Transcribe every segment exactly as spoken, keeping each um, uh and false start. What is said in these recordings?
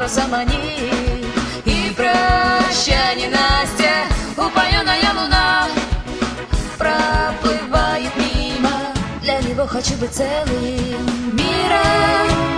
парусом они. И прощай, ненастье, упоенная луна проплывает мимо. Для него хочу быть целым миром.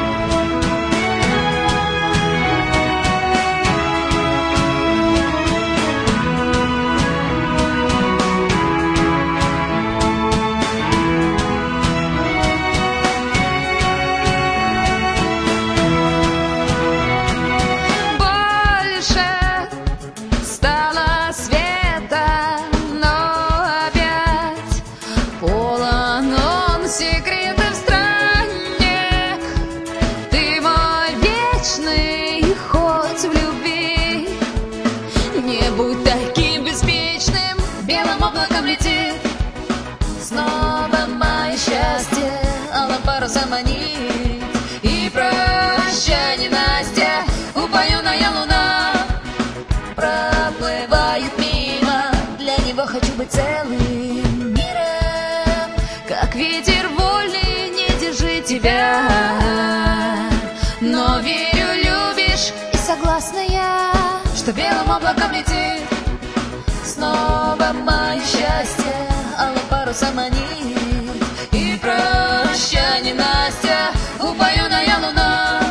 Секретов странник, ты мой вечный, хоть в любви. Не будь таким беспечным, белым облаком летит снова мое счастье, алым парусом манит. И прощай, ненастье, упоенная луна проплывает мимо. Для него хочу быть целым миром, как ветер вольный, не держи тебя. Но верю, любишь, и согласна я, что белым облаком летит снова мое счастье, алым парусом манит. И прощай, ненастье, упоенная луна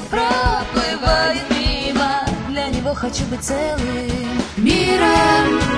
проплывает мимо. Для него хочу быть целым миром.